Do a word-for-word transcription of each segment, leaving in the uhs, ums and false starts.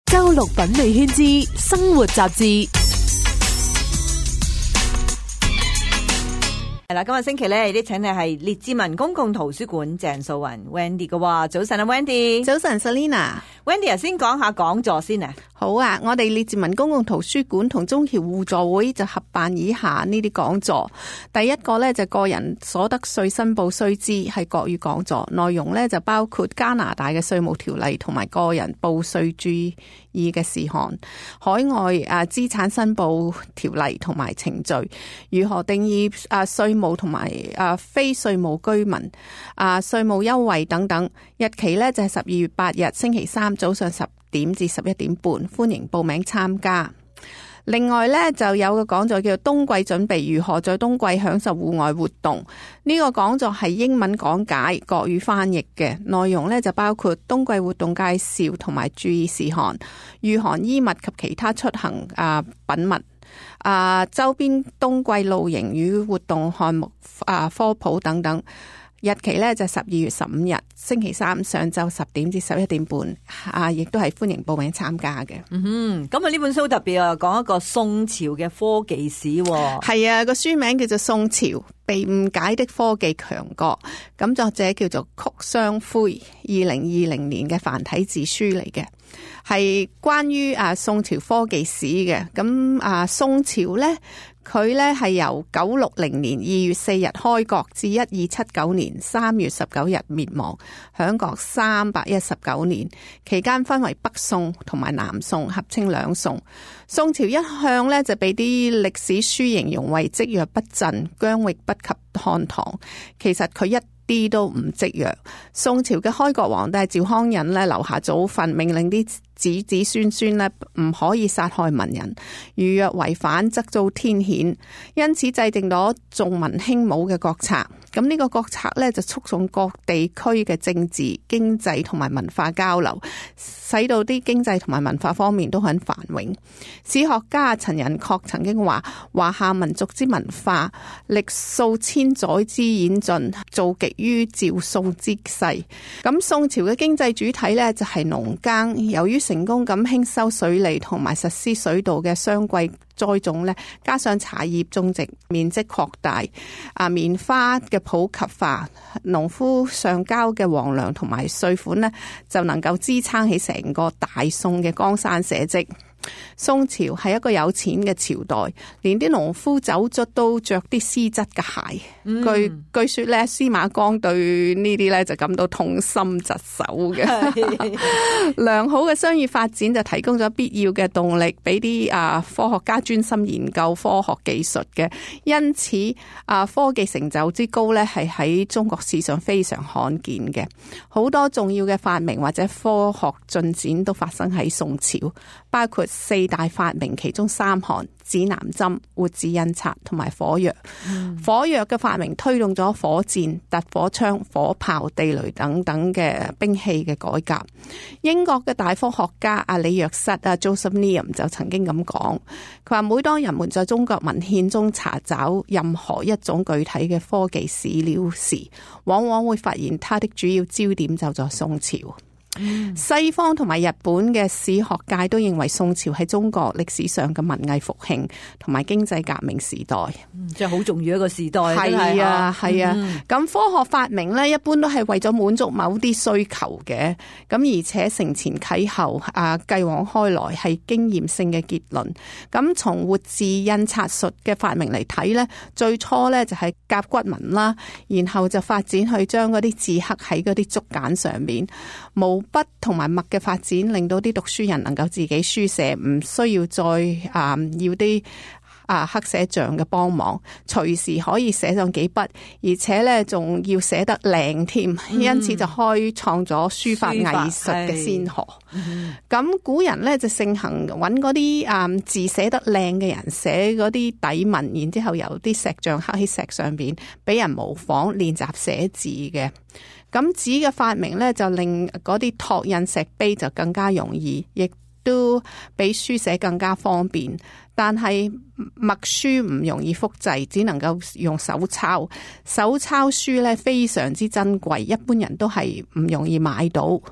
周六品味圈之生活雜誌。 係啦，今日星期咧，啲請你係列治文公共圖書館鄭素雲 Wendy 嘅話，早晨啊 Wendy， 早晨 Selina。Wendy 啊，先講下講座先啊。 好啊，我哋列治文公共圖書館同中僑互助會就合辦以下呢啲講座。第一個呢，就個人所得稅申報須知係國語講座，內容呢就包括加拿大嘅稅務條例同埋個人報稅注意嘅事項，海外啊資產申報條例同埋程序，如何定義啊稅務同埋啊非稅務居民啊稅務優惠等等。日期呢就係十二月八日星期三早上十點至十一點半，歡迎報名參加。另外呢，就有個講座叫做冬季準備，如何在冬季享受戶外活動。呢個講座係英文講解，國語翻譯嘅，內容呢就包括冬季活動介紹同埋注意事項、御寒衣物及其他出行啊品物啊周邊冬季露營與活動項目啊科普等等。日期呢就十二月十五日星期三上晝十點至十一點半，啊，亦都係歡迎報名參加嘅。 嗯哼，咁啊呢本書特別啊，講一個宋朝嘅科技史。 係啊，個書名叫做《宋朝被誤解的科技強國》，咁作者叫做曲雙灰，二零二零年嘅繁體字書嚟嘅，係關於啊宋朝科技史嘅。咁啊宋朝呢。佢咧係由九六零年二月四日開國至一二七九年三月十九日滅亡，享國三百一十九年，期間分為北宋同埋南宋，合稱兩宋。宋朝一向咧就被啲歷史書形容為積弱不振，疆域不及漢唐，其實佢一啲都唔積弱。宋朝嘅開國皇帝趙匡胤咧留下祖訓，命令啲子子孫孫咧唔可以殺害文人，如若違反則遭天譴，因此制定咗重文輕武嘅國策。咁呢個國策咧就促進各地區嘅政治、經濟同埋文化交流，使到啲經濟同埋文化方面都很繁榮。史學家陳寅恪曾經話：華夏民族之文化歷數千載之演進，造極於趙宋之勢。咁宋朝嘅經濟主體咧就係農耕，由於成功咁興修水利同埋實施水稻嘅雙季栽種咧，加上茶葉種植面積擴大，啊棉花嘅普及化，農夫上交嘅皇糧同埋稅款咧，就能夠支撐起成個大宋嘅江山社稷。宋朝係一個有錢嘅朝代，連啲農夫走卒都着啲絲質嘅鞋。嗯、據據說咧，司馬光對呢啲咧就感到痛心疾首嘅。良好嘅商業發展就提供咗必要嘅動力，俾啲啊科學家專心研究科學技術嘅。因此啊，科技成就之高咧，係喺中國史上非常罕見嘅。好多重要嘅發明或者科學進展都發生喺宋朝，包括四大發明其中三項：指南針、活字印刷同埋火藥。嗯、火藥嘅發明推動咗火箭、突火槍、火炮、地雷等等嘅兵器嘅改革。英國嘅大科學家阿里約瑟啊 Joseph Needham 就曾經咁講，佢話每當人們在中國文獻中查找任何一種具體嘅科技史料時，往往會發現它的主要焦點就在宋朝。嗯、西方同埋日本嘅史學界都認為宋朝係中國歷史上嘅文藝復興同埋經濟革命時代， 即係好重要一個時代。 係啊，係啊。咁、嗯、科學發明咧，一般都係為咗滿足某啲需求嘅。咁而且承前啟後，啊，繼往開來係經驗性嘅結論。咁從活字印刷術嘅發明嚟睇咧，最初咧就係甲骨文啦，然後就發展去將嗰啲字刻喺嗰啲竹簡上面。毛筆同埋墨嘅發展，令到啲讀書人能夠自己書寫，唔需要再啊、嗯、要啲啊刻寫匠嘅幫忙，隨時可以寫上幾筆，而且咧仲要寫得靚添，嗯、因此就開創咗書法藝術嘅先河。咁、嗯、古人咧就盛行揾嗰啲啊字寫得靚嘅人寫嗰啲底文，然之後由啲石匠刻喺石上邊，俾人模仿練習寫字嘅。咁紙嘅發明咧，就令嗰啲拓印石碑就更加容易，亦都比書寫更加方便。但係墨書唔容易複製，只能夠用手抄。手抄書咧非常之珍貴，一般人都係唔容易買到。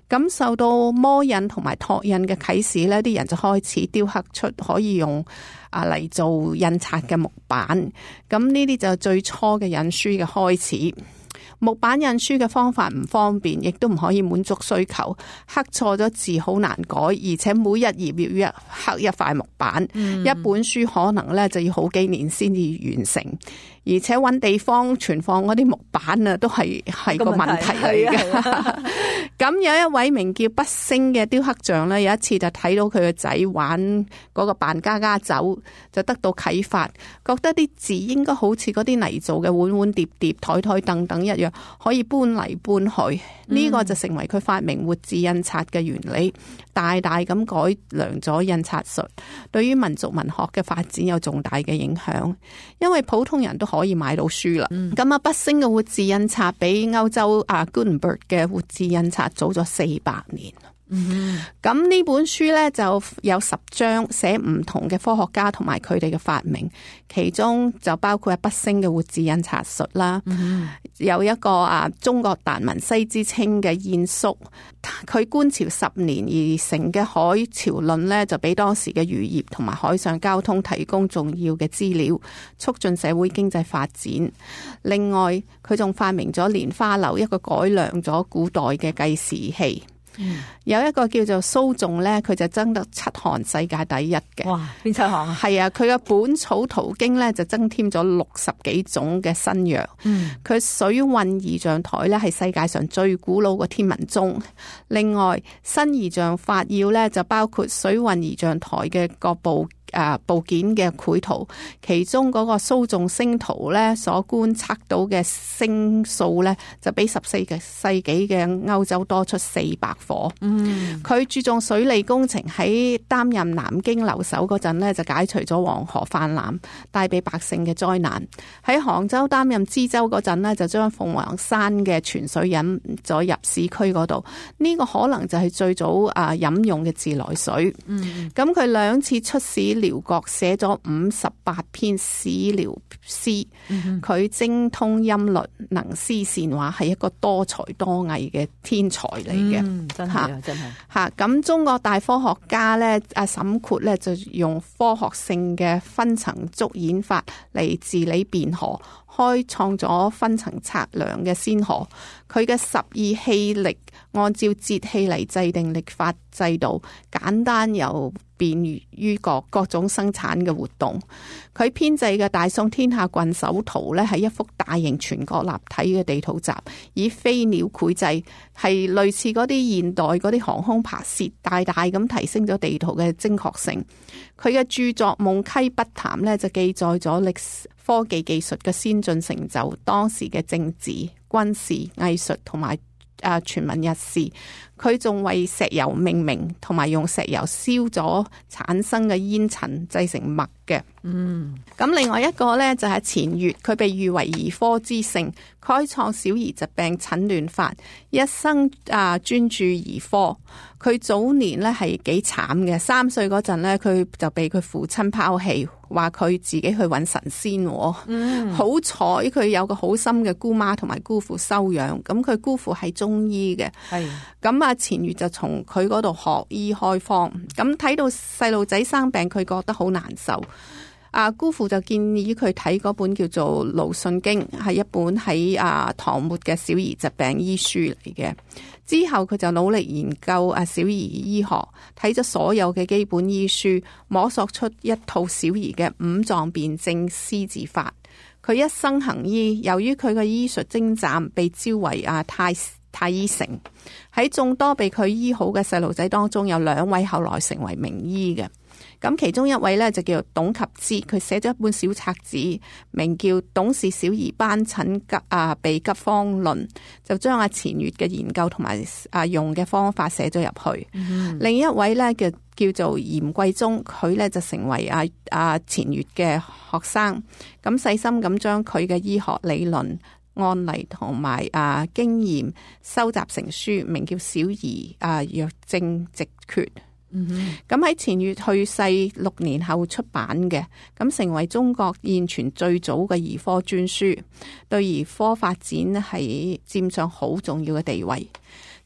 咁受到摩印同埋拓印嘅啟示呢，啲人就開始雕刻出可以用啊嚟做印刷嘅木板。咁呢啲就最初嘅印書嘅開始。木板印書嘅方法唔方便，亦都唔可以滿足需求，刻錯咗字好難改，而且每一頁要刻一塊木板，嗯、一本書可能咧就要好幾年先至完成，而且揾地方存放嗰啲木板啊，都係係個問題嚟嘅。咁有一位名叫畢昇嘅雕刻匠咧，有一次就睇到佢個仔玩嗰個扮家家酒，就得到啟發，覺得啲字應該好似嗰啲泥做嘅碗碗碟碟、台台凳凳一樣，可以搬嚟搬去。呢、這個就成為佢發明活字印刷嘅原理，大大咁改良咗印刷術，對於民族文學嘅發展有重大嘅影響。因為普通人都可以買到書啦。咁啊、嗯，畢昇嘅活字印刷比歐洲啊 Gutenberg 嘅活字印刷早咗四百年。嗯，咁呢本書呢就有十章寫唔同嘅科學家同埋佢哋嘅發明，其中就包括畢昇嘅活字印刷術啦。嗯、有一個啊中國達文西之稱嘅晏殊，佢觀潮十年而成嘅海潮論呢，就俾當時嘅漁業同埋海上交通提供重要嘅資料，促進社會經濟發展。另外，佢仲發明咗蓮花樓，一個改良咗古代嘅計時器。嗯、有一個叫做蘇仲咧，佢就爭得七項世界第一嘅。哇！邊七項啊？係啊，佢嘅《本草圖經》咧就增添咗六十幾種嘅新藥。嗯，佢水運儀象台咧係世界上最古老嘅天文鐘。另外，新儀象法要咧就包括水運儀象台嘅各部。誒部件嘅繪圖，其中嗰個蘇仲星圖咧所觀測到嘅星數咧，就比十四個世紀嘅歐洲多出四百顆。嗯，佢注重水利工程，喺擔任南京留守嗰陣咧，就解除咗黃河泛濫帶俾百姓嘅災難。喺杭州擔任知州嗰陣咧，就將鳳凰山嘅泉水引咗入市區嗰度。呢、這個可能就係最早啊飲用嘅自來水。嗯，咁佢兩次出使遼國，寫咗五十八篇史料詩，佢、嗯、精通音律，能詩善畫，係一個多才多藝嘅天才嚟嘅、嗯。真係啊，真係吓。咁中國大科學家咧，阿沈括咧就用科學性嘅分層築演法嚟治理汴河，開創咗分層測量嘅先河。佢嘅十二氣力按照節氣嚟制定曆法制度，簡單又便於各各種生產嘅活動。佢編製嘅《大宋天下郡守圖》呢係一幅大型全國立體嘅地圖集，以飛鳥繪製，係類似嗰啲現代嗰啲航空拍攝，大大咁提升咗地圖嘅精確性。佢嘅著作《夢溪筆談》呢就記載咗歷史科技技術嘅先進成就，當時嘅政治、軍事、藝術同埋啊全民日事。佢仲為石油命名，同埋用石油燒咗產生嘅煙塵製成墨嘅。嗯，咁另外一個呢，就係錢乙，佢被譽為兒科之聖，開創小兒疾病診斷法，一生啊專注兒科。佢早年呢係幾慘嘅，三歲嗰陣呢，佢就被佢父親拋棄，話佢自己去揾神仙。嗯，好彩佢有個好心嘅姑媽同埋姑父收養，咁佢姑父係中醫嘅。係咁啊。錢乙就從佢嗰度學醫開方，咁睇到細路仔生病，佢覺得好難受。啊，姑父就建議佢睇嗰本叫做《魯迅經》，係一本喺啊唐末嘅小兒疾病醫書嚟嘅。之後佢就努力研究啊小兒醫學，睇咗所有嘅基本醫書，摸索出一套小兒嘅五臟辨證施治法。佢一生行醫，由於佢嘅醫術精湛，被招為啊太太醫丞。喺眾多被佢醫好嘅細路仔當中，有兩位後來成為名醫嘅。咁其中一位呢，就叫董及之，佢寫咗一本小冊子，名叫《董氏小兒斑疹急啊鼻急方論》，就將阿錢乙嘅研究同埋啊用嘅方法寫咗入去。嗯、另一位呢，叫叫做嚴貴宗，佢呢就成為阿阿錢乙嘅學生，咁細心咁將佢嘅醫學理論、案例同埋啊經驗收集成書，名叫《小兒啊藥證直訣》。嗯，咁喺錢乙去世六年後出版嘅，咁成為中國現存最早嘅兒科專書，對兒科發展係佔上好重要嘅地位。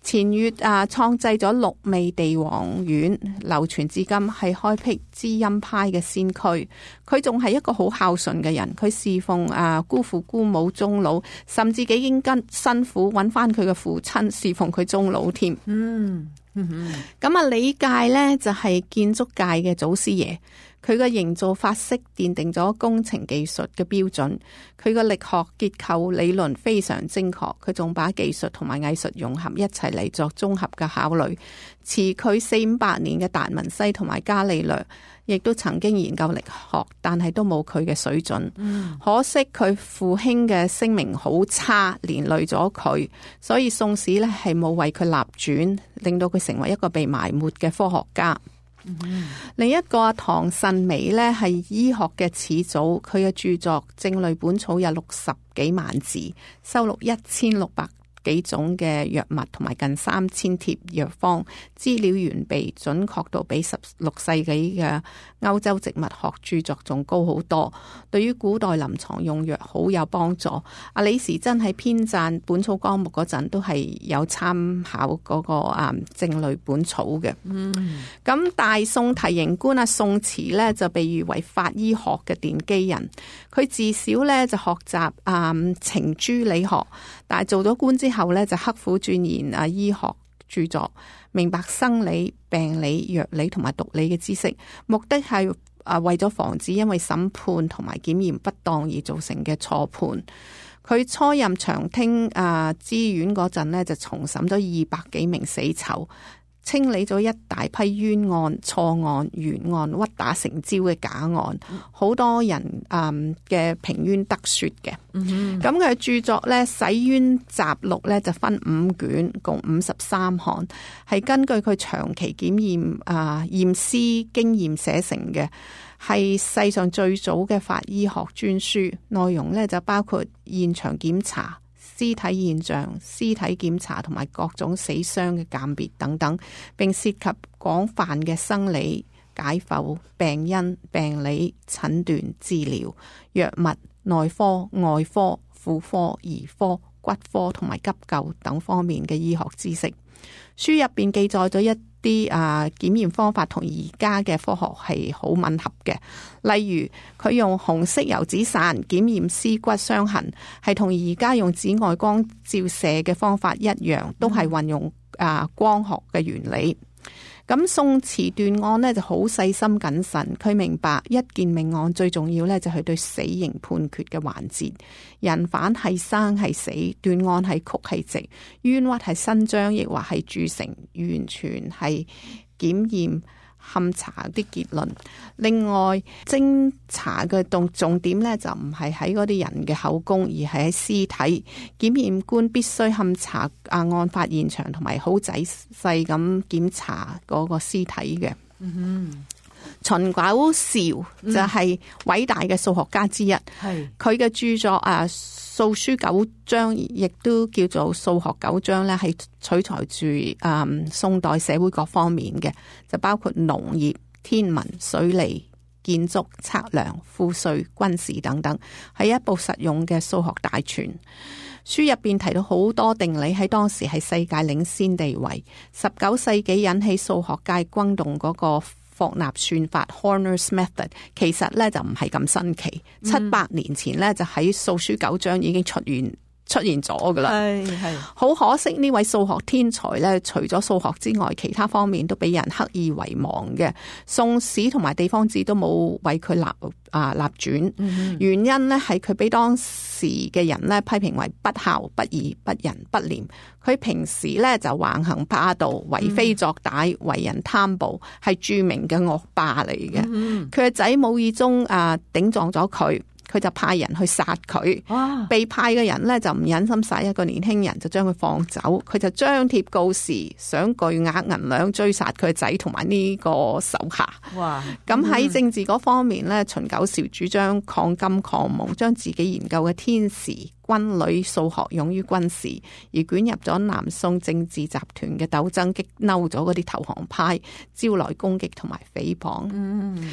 錢乙啊創製咗六味地黃丸，流傳至今，係開闢知音派嘅先驅。佢仲係一個好孝順嘅人，佢侍奉啊姑父姑母終老，甚至幾經跟辛苦揾翻佢嘅父親侍奉佢終老添。 嗯嗯， 咁啊李介呢，就係、是、建築界嘅祖師爺。佢嘅營造法式奠定咗工程技術嘅標準，佢嘅力學結構理論非常精確，佢仲把技術同埋藝術融合一齊嚟作綜合嘅考慮。遲佢四五百年嘅達文西同埋伽利略，亦都曾經研究力學，但係都冇佢嘅水準。嗯、可惜佢父兄嘅聲名好差，連累咗佢，所以宋史呢係冇為佢立傳，令到佢成為一個被埋沒嘅科學家。Mm-hmm. 另一個唐慎美呢係醫學嘅始祖，佢嘅著作《症類本草》有六十幾萬字，收錄一千六百幾種嘅藥物同埋近三千貼藥方，資料完備，準確度比十六世紀嘅歐洲植物學著作仲高好多，對於古代臨床用藥好有幫助。阿李時珍喺編撰《本草綱目》嗰陣都係有參考嗰、那個啊《症類本草》嘅。嗯，咁大宋提刑官啊宋慈呢，就被譽為法醫學嘅奠基人，佢自小呢就學習啊程朱理學，但係做咗官之後呢，就刻苦鑽研啊醫學著作，明白生理、病理、藥理同埋毒理嘅知識，目的係啊為咗防止因為審判同埋檢驗不當而造成嘅錯判。佢初任長汀啊知縣嗰陣呢，就重審咗二百幾名死囚，清理咗一大批冤案、錯案、懸案、屈打成招嘅假案，好多人誒嘅平冤得雪嘅。咁佢嘅著作咧《洗冤集錄》咧就分五卷，共五十三項，係根據佢長期檢驗啊驗屍經驗寫成嘅，係世上最早嘅法醫學專書。內容咧就包括現場檢查、屍體現象、屍體檢查同埋各種死傷嘅鑑別等等，並涉及廣泛嘅生理、解剖、病因、病理、診斷、治療、藥物、內科、外科、婦科、兒科、骨科同埋急救等方面嘅醫學知識。書入邊記載咗一啲啊檢驗方法同而家嘅科學係好吻合嘅，例如佢用紅色油紙傘檢驗屍骨傷痕，係同而家用紫外光照射嘅方法一樣，都係運用啊光學嘅原理。咁宋慈斷案呢就好細心謹慎，佢明白一件命案最重要呢就係對死刑判決嘅環節，人犯係生係死，斷案係曲係直，冤屈係伸張亦或係鑄成，完全係檢驗勘查啲結論。另外偵查嘅重重點呢就唔係喺嗰啲人嘅口供，而係喺屍體。檢驗官必須勘查啊案發現場，同埋好仔細咁檢查嗰個屍體嘅。嗯，秦九韶就係偉大嘅數學家之一，係佢嘅著作啊數書九章，亦都叫做數學九章咧，係取材住誒、嗯、宋代社會各方面嘅，就包括農業、天文、水利、建築、測量、賦稅、軍事等等，係一部實用嘅數學大全。書入邊提到好多定理喺當時係世界領先地位，十九世紀引起數學界轟動嗰個霍納算法 Horner's Method， 其實咧就唔係咁新奇，七百年前咧就喺數書九章已經出現出現咗噶啦。係係，好可惜呢位數學天才咧，除咗數學之外，其他方面都俾人刻意遺忘嘅。宋史同埋地方志都冇為佢立啊立傳，嗯、原因呢係佢俾當時嘅人咧批評為不孝、不義、不仁、不廉。佢平時咧就橫行霸道、為非作歹、為人貪暴，係著名嘅惡霸嚟嘅。佢嘅仔無意中啊頂撞咗佢，佢就派人去殺佢。被派嘅人呢就唔忍心殺一個年輕人，就將佢放走。佢就張貼告示，想巨額銀兩追殺佢嘅仔同埋呢個手下。哇！咁喺政治嗰方面呢，秦九韶主張抗金抗蒙，將自己研究嘅天時軍旅數學用於軍事，而捲入咗南宋政治集團嘅鬥爭，激嬲咗嗰啲投降派，招來攻擊同埋誹謗。嗯，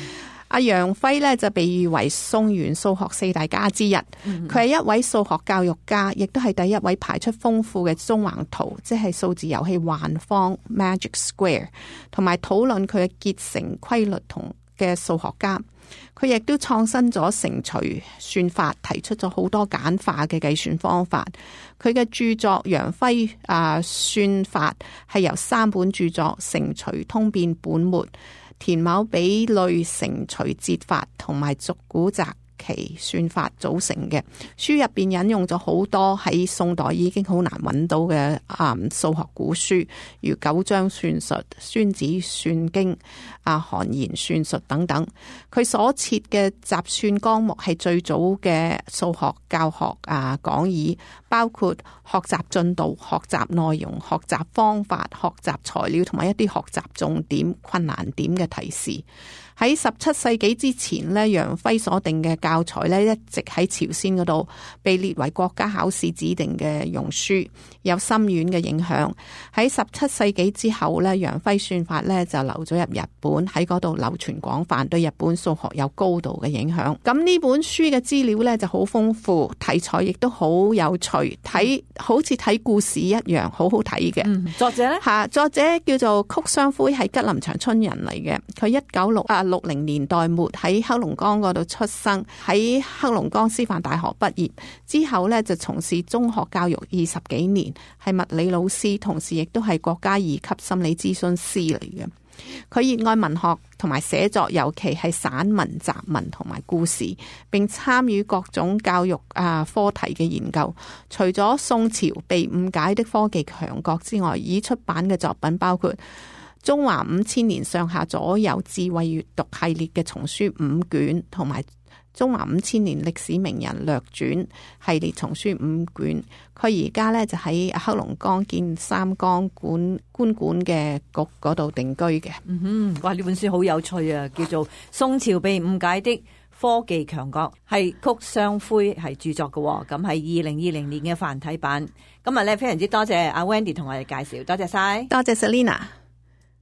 阿楊輝咧就被譽為宋元數學四大家之一，佢係、嗯、一位數學教育家，亦都係第一位排出豐富嘅縱橫圖，即係數字遊戲幻方 Magic Square， 同埋討論佢嘅結成規律同嘅數學家。佢亦都創新咗乘除算法，提出咗好多簡化嘅計算方法。佢嘅著作《楊輝啊算法》係由三本著作《乘除通變本末》、《田牟比類乘除折法》同埋《續古擇其算法》組成嘅。書入邊引用咗好多喺宋代已經好難揾到嘅啊數學古書，如九章算術、孫子算經、啊韓言算術等等。佢所設嘅習算綱目係最早嘅數學教學啊講義，包括學習進度、學習內容、學習方法、學習材料同埋一啲學習重點、困難點嘅提示。喺十七世紀之前呢，楊輝所定嘅教材呢，一直喺朝鮮嗰度被列為國家考試指定嘅用書，有深遠嘅影響。喺十七世紀之後呢，楊輝算法呢就流咗入日本，喺嗰度流傳廣泛，對日本數學有高度嘅影響。咁呢本書嘅資料呢就好豐富，題材亦都好有趣，睇好似睇故事一樣，好好睇嘅。 嗯，作者呢？嚇， 作者叫做曲雙輝，係吉林長春人嚟嘅。佢一九六啊六零年代末喺黑龍江嗰度出生，喺黑龍江師範大學畢業之後呢，就從事中學教育二十幾年，係物理老師，同時亦都係國家二級心理諮詢師嚟嘅。佢熱愛文學同埋寫作，尤其係散文、雜文同埋故事，並參與各種教育啊課題嘅研究。除咗宋朝被誤解的科技強國之外，已出版嘅作品包括中華五千年上下左右智慧閱讀系列嘅叢書五卷，同埋中華五千年歷史名人略傳系列叢書五卷。佢而家咧就喺黑龍江建三江管官館嘅局嗰度定居嘅。 嗯哼，哇！呢本書好有趣啊，叫做《宋朝被誤解的科技強國》，係曲雙輝係著作嘅。咁係二零二零年嘅繁體版。今日咧非常之多謝阿 Wendy 同我哋介紹，多謝晒， 多謝 Selina。